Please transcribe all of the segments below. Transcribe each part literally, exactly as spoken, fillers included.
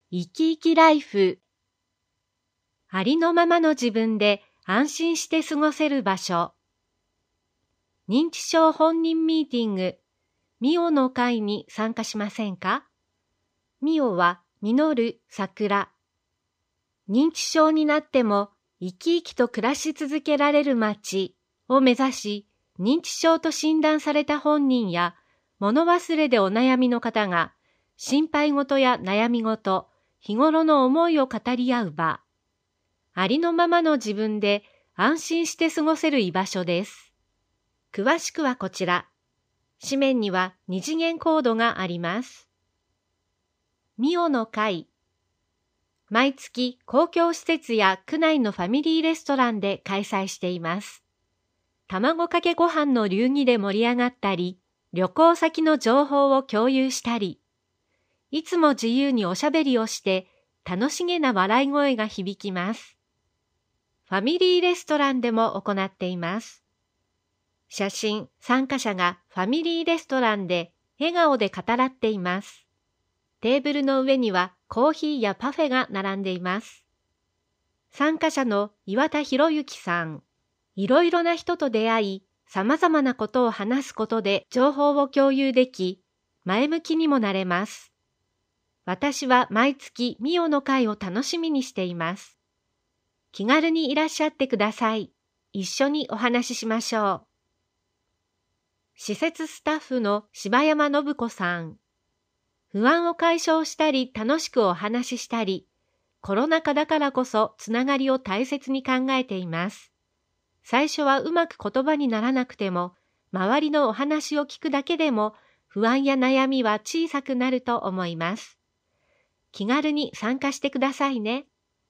生き生きライフ。ありのままの自分で安心して過ごせる場所。認知症本人ミーティング、ミオの会に参加しませんか？ミオは実る桜。認知症になっても生き生きと暮らし続けられる街を目指し、認知症と診断された本人や物忘れでお悩みの方が心配事や悩み事、日頃の思いを語り合う場。ありのままの自分で安心して過ごせる居場所です。詳しくはこちら。紙面には二次元コードがあります。ミオの会。毎月公共施設や区内のファミリーレストランで開催しています。卵かけご飯の流儀で盛り上がったり、旅行先の情報を共有したり、いつも自由におしゃべりをして楽しげな笑い声が響きます。ファミリーレストランでも行っています。写真、参加者がファミリーレストランで笑顔で語らっています。テーブルの上にはコーヒーやパフェが並んでいます。参加者の岩田博之さん、いろいろな人と出会い、様々なことを話すことで情報を共有でき、前向きにもなれます。私は毎月ミオの会を楽しみにしています。気軽にいらっしゃってください。一緒にお話ししましょう。施設スタッフの柴山信子さん。不安を解消したり楽しくお話ししたり、コロナ禍だからこそつながりを大切に考えています。最初はうまく言葉にならなくても、周りのお話を聞くだけでも不安や悩みは小さくなると思います。気軽に参加してくださいね。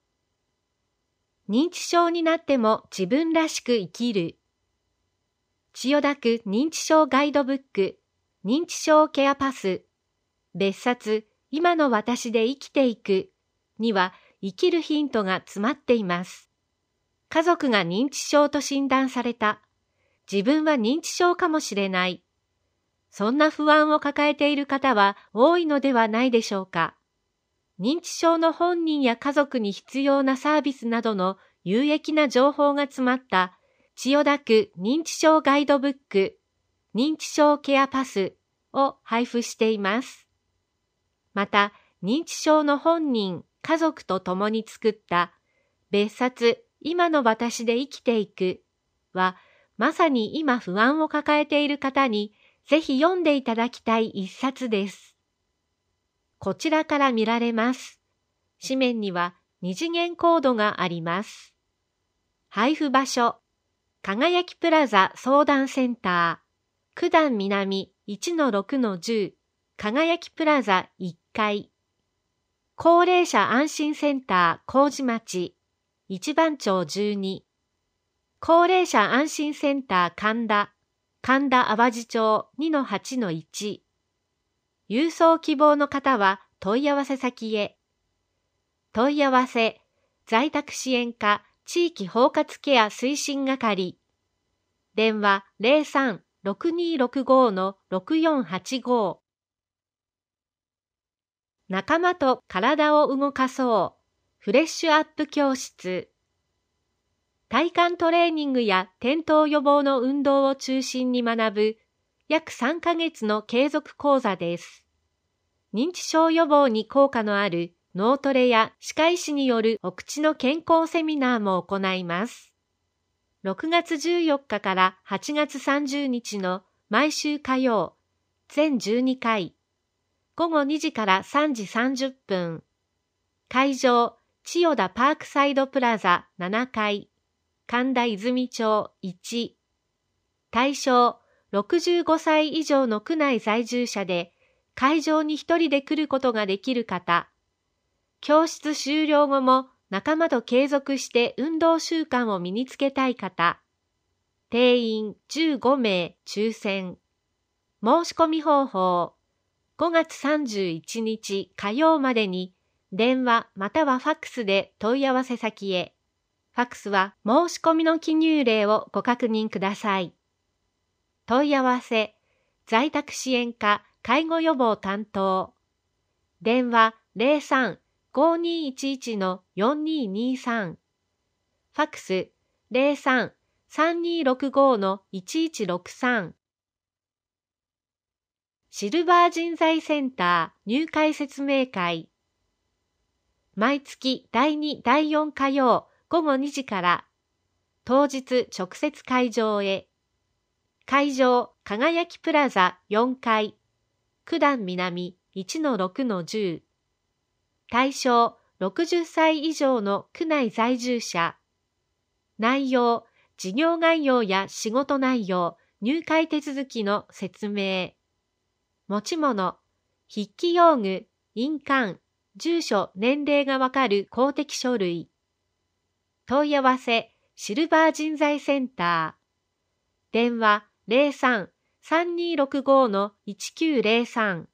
認知症になっても自分らしく生きる。千代田区認知症ガイドブック、認知症ケアパス、別冊今の私で生きていくには生きるヒントが詰まっています。家族が認知症と診断された。自分は認知症かもしれない。そんな不安を抱えている方は多いのではないでしょうか。認知症の本人や家族に必要なサービスなどの有益な情報が詰まった千代田区認知症ガイドブック、認知症ケアパスを配布しています。また、認知症の本人、家族と共に作った別冊今の私で生きていくは、まさに今不安を抱えている方にぜひ読んでいただきたい一冊です。こちらから見られます。紙面には二次元コードがあります。配布場所、輝きプラザ相談センター、九段南 いちのろくのじゅう、輝きプラザいっかい。高齢者安心センター麹町、一番町じゅうに。高齢者安心センター神田、神田淡路町 にのはちのいち。郵送希望の方は問い合わせ先へ。問い合わせ、在宅支援課地域包括ケア推進係。電話 ゼロさん ろくにーろくご のろくよんはちご。仲間と体を動かそう。フレッシュアップ教室。体幹トレーニングや転倒予防の運動を中心に学ぶ約さんかげつの継続講座です。認知症予防に効果のある脳トレや歯科医師によるお口の健康セミナーも行います。ろくがつじゅうよっかからはちがつさんじゅうにちの毎週火曜、全じゅうにかい、ごごにじからさんじさんじゅっぷん。会場、千代田パークサイドプラザななかい、神田泉町いち。対象、ろくじゅうごさい以上の区内在住者で、会場に一人で来ることができる方。教室終了後も仲間と継続して運動習慣を身につけたい方。定員じゅうごめい抽選。申し込み方法。ごがつさんじゅういちにち火曜までに電話またはファックスで問い合わせ先へ。ファックスは申し込みの記入例をご確認ください。問い合わせ、在宅支援課介護予防担当。電話 ゼロさんごにいちいちのよんににさん。ファックス ゼロさん さんにろくご のいちいちろくさん。シルバー人材センター入会説明会。毎月だいに、だいよん火曜午後にじから、当日直接会場へ。会場、輝きプラザよんかい、九段南 いちのろくのじゅう。対象、ろくじゅっさい以上の区内在住者。内容、事業概要や仕事内容、入会手続きの説明。持ち物、筆記用具、印鑑、住所、年齢がわかる公的書類。問い合わせ、シルバー人材センター。電話ゼロさん さんにろくご のいちきゅうゼロさん。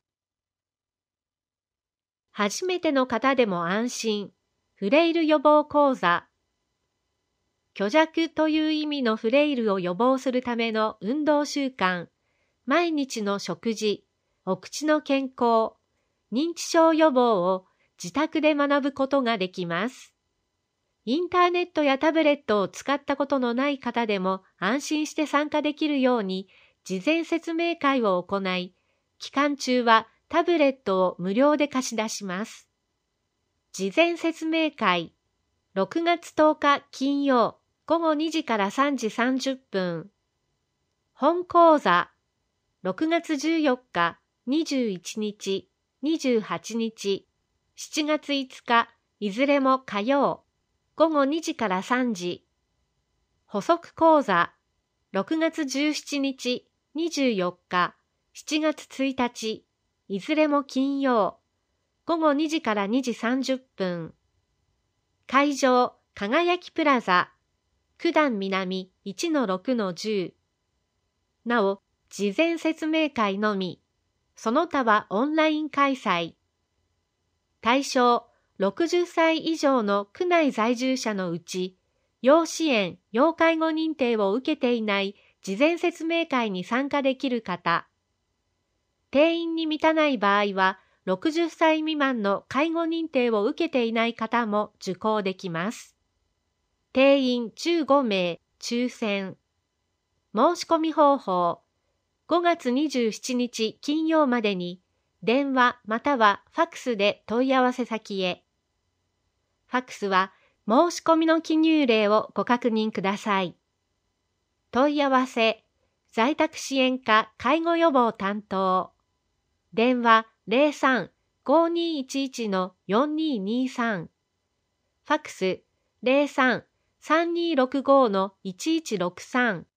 初めての方でも安心、フレイル予防講座。虚弱という意味のフレイルを予防するための運動習慣、毎日の食事、お口の健康、認知症予防を自宅で学ぶことができます。インターネットやタブレットを使ったことのない方でも安心して参加できるように事前説明会を行い、期間中はタブレットを無料で貸し出します。事前説明会、ろくがつとおか金曜午後にじからさんじさんじゅっぷん。本講座、ろくがつじゅうよっか、にじゅういちにち、にじゅうはちにち、しちがついつか、いずれも火曜、午後にじからさんじ。補足講座、ろくがつじゅうしちにち、にじゅうよっか、しちがつついたち、いずれも金曜、午後にじからにじさんじゅっぷん。会場、輝きプラザ、九段南 いちのろくのじゅう。なお、事前説明会のみ、その他はオンライン開催。対象、ろくじゅっさい以上の区内在住者のうち、要支援・要介護認定を受けていない事前説明会に参加できる方。定員に満たない場合は、ろくじゅっさい未満の介護認定を受けていない方も受講できます。定員じゅうごめい、抽選。申し込み方法。ごがつにじゅうしちにち金曜までに、電話またはファックスで問い合わせ先へ。ファックスは申し込みの記入例をご確認ください。問い合わせ、在宅支援課介護予防担当。電話ゼロさん ごにいちいちのよんににさん。ファックスゼロさん さんにろくご のいちいちろくさん。